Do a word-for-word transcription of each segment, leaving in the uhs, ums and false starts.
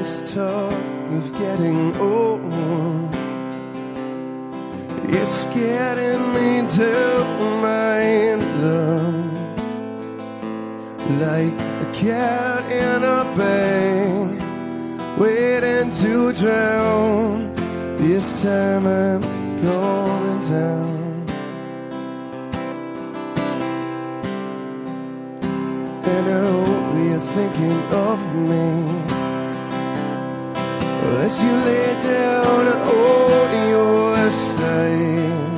this talk of getting old, it's getting me to my love, like a cat in a bag, waiting to drown. This time I'm going down. And I hope you're thinking of me as you lay down on your side.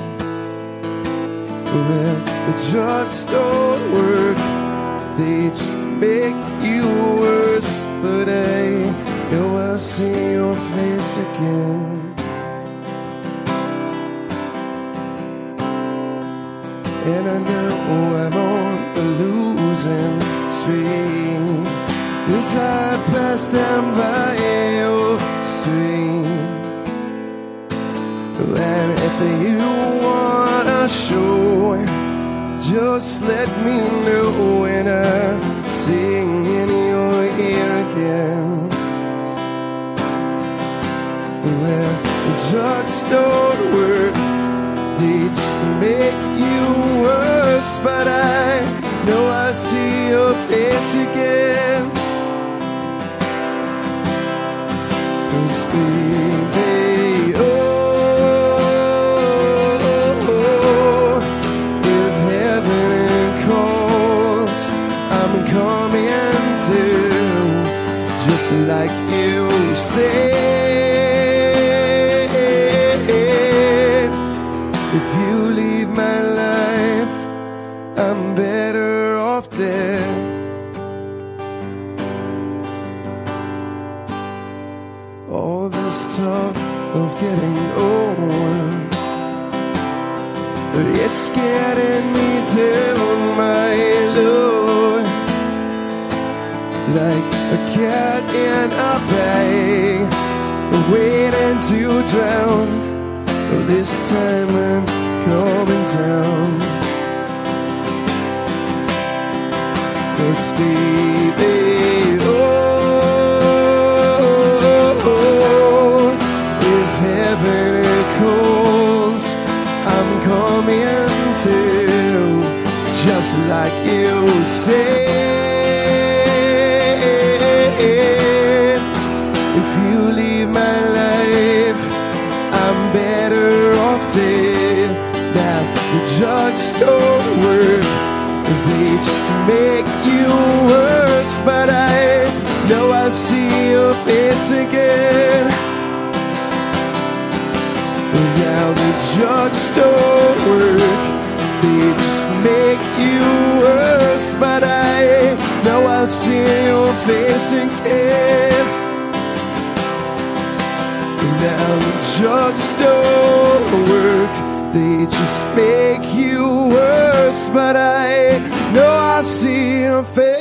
Well, the drugs don't work, they just make you worse. But I know I'll see your face again. And I know I'm on the losing streak as I pass down by your street. And if you wanna show, just let me know when I sing in your ear again. Well, the drugs don't work, they just make you worse. But I know I see your face again. Cause baby, oh, oh, oh, if heaven calls, I'm coming to, just like you said. If you leave my life, I'm better off dead. All this talk of getting old, it's getting me down, my lord, like a cat in a bag, waiting to drown. This time I'm coming down. Cause baby, oh, oh, if heaven calls, I'm coming to, just like you said. If you leave my life, I'm better off dead. Now the drugs don't work, they just make you worse. But I know I'll see your face again. Now the drugs don't work, they just make you worse. But I know I'll see your face again. Now the drugs don't work, they just make you worse. But I know I'll see your face.